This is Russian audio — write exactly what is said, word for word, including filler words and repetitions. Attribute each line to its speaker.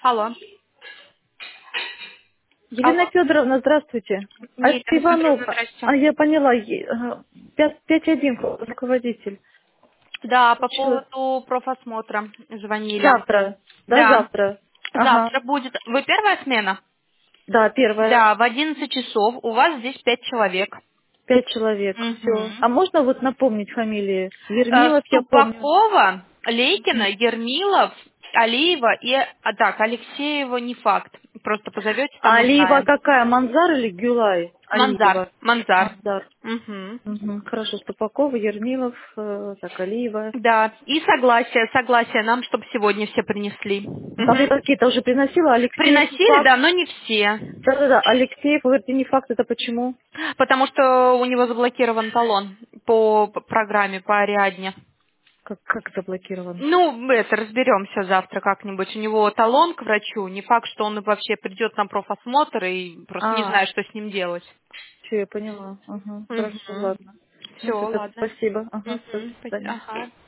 Speaker 1: Алло.
Speaker 2: Елена
Speaker 1: Алло.
Speaker 2: Федоровна, здравствуйте. А
Speaker 1: Нет,
Speaker 2: это
Speaker 1: Елена
Speaker 2: Иванов.
Speaker 1: Федоровна, здрасте.
Speaker 2: А я поняла, е- ага, пять пять один руководитель.
Speaker 1: Да, по
Speaker 2: Чё?
Speaker 1: поводу профосмотра звонили.
Speaker 2: Завтра. Да,
Speaker 1: Да.
Speaker 2: завтра. Ага.
Speaker 1: Завтра будет. Вы первая смена?
Speaker 2: Да, первое.
Speaker 1: Да, в одиннадцать часов. У вас здесь пять человек.
Speaker 2: Пять человек. Все.
Speaker 1: Угу.
Speaker 2: А можно вот напомнить фамилии?
Speaker 1: Э,
Speaker 2: Ермилов, я помню.
Speaker 1: Ступакова, Лейкина, Ермилов, Алиева и... А так, Алексеева не факт. Просто позовете, там
Speaker 2: А Алиева
Speaker 1: узнаем.
Speaker 2: какая? Манзар или Гюлай?
Speaker 1: Манзар.
Speaker 2: Алиева.
Speaker 1: Манзар.
Speaker 2: Манзар.
Speaker 1: Угу.
Speaker 2: Угу. Хорошо, Ступакова, Ермилов, э, так, Алиева.
Speaker 1: Да, и согласие, согласие нам, чтобы сегодня все принесли.
Speaker 2: Там я
Speaker 1: Мгм.
Speaker 2: какие-то уже приносила. Алексеев, не
Speaker 1: Приносили,
Speaker 2: факт.
Speaker 1: да, но не все.
Speaker 2: Да-да-да, Алексеев, вы говорите, не факт, это почему?
Speaker 1: Потому что у него заблокирован талон по п- программе, по Ариадне.
Speaker 2: Как, как заблокирован?
Speaker 1: Ну, мы это разберемся завтра как-нибудь. У него талон к врачу. Не факт, что он вообще придет на профосмотр, и просто не
Speaker 2: А,
Speaker 1: знаю, что с ним делать.
Speaker 2: все, я поняла. Ага, хорошо,
Speaker 1: Угу.
Speaker 2: ладно.
Speaker 1: Все,
Speaker 2: Ну, все,
Speaker 1: ладно.
Speaker 2: спасибо. Ага, все, до
Speaker 1: Угу.
Speaker 2: свидания.
Speaker 1: Ага.